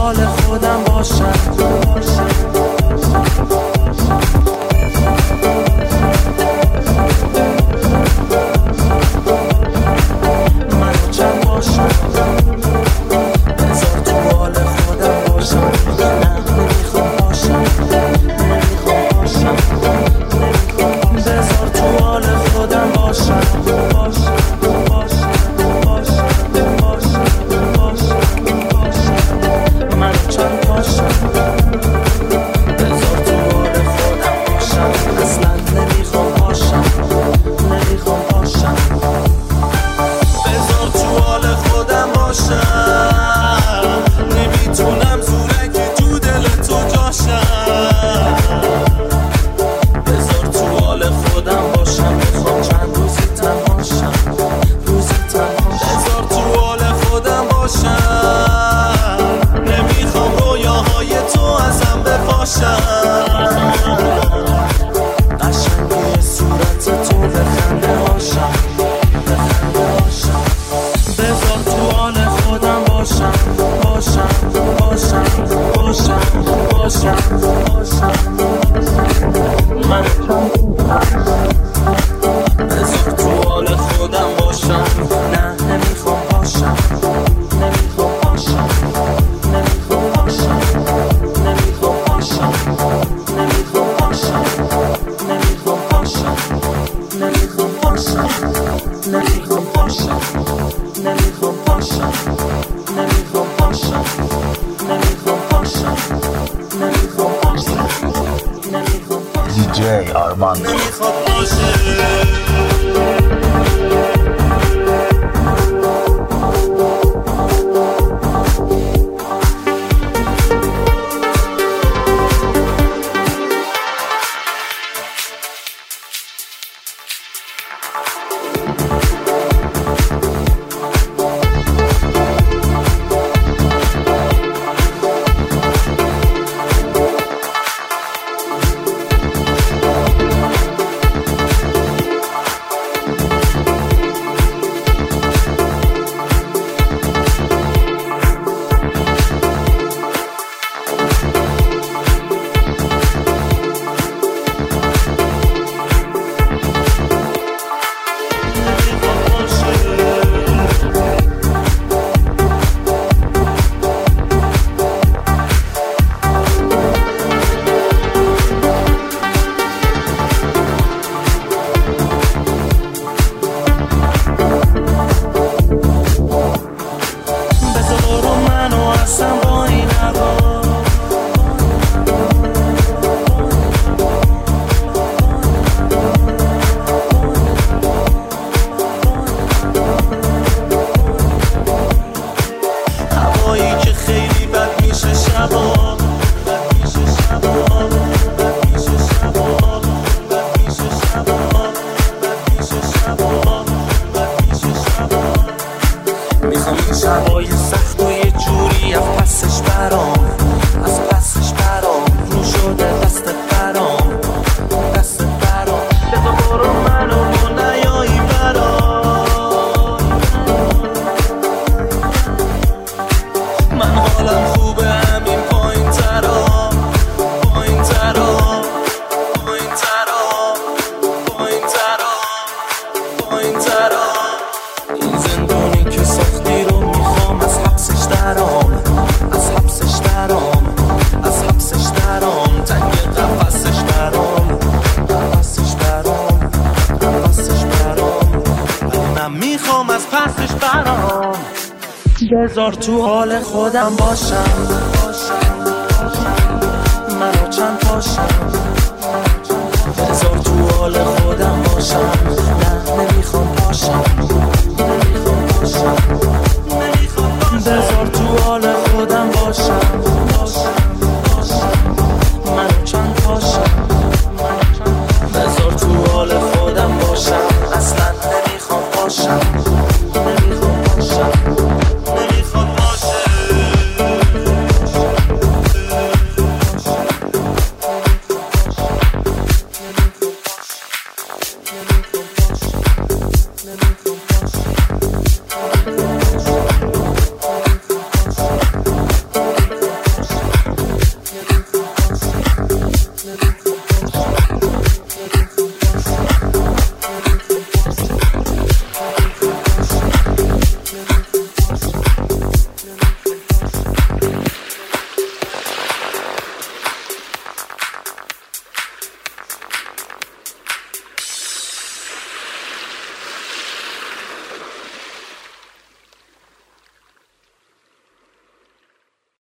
حال خودم باشم. منو چند باشم، بذار تو حال خودم باشم. نه نمیخوام باشم، نمیخوام باشم، بذار تو حال خودم باشم. منو چند باشم، بذار تو حال خودم باشم. اصلا نمیخوام باشم، نمیخوام باشم، بذار تو حال خودم باشم. نمیتونم زورکی تو دل تو جاشم. بذار تو حال خودم باشم. میخوام چند روزی تنهاشم، روزی تنهاشم. بذار تو حال خودم باشم. نمیخوام رویاهای تو ازم بپاشم. قشنگی صورت تو بخنده هاشم، بخنده هاشم. بذار تو حال خودم باشم، باشم، باشم، باشم، باشم، باشم. من بذار تو حال خودم باشم. نه نمیخوام باشم، نمیخوام باشم، نمیخوام باشم، نمیخوام باشم، نمیخوام باشم، نمیخوام باشم، نمیخوام باشم، نمیخوام باشم، نمیخوام باشم، نمیخوام باشم، نمیخوام باشم، نمیخوام باشم، نمیخوام باشم. دیجی آرمان نمیخوام باشه. شبای سخت و یه جوری از پسش برام، از پسش برام رو شده دست برام، دست برام. بذار برو منو نیایی برام. من حالم خوبه همین پایین ترا، پایین ترا، پایین ترا، پایین ترا، پایین ترا. این زندونی که ساختی رو میخوام از حبسش درام، از حبسش درام، از حبسش درام. تنگ قفسش برام، قفسش برام، قفسش برام. من میخوام از پسش برام. بذار تو حال خودم باشم.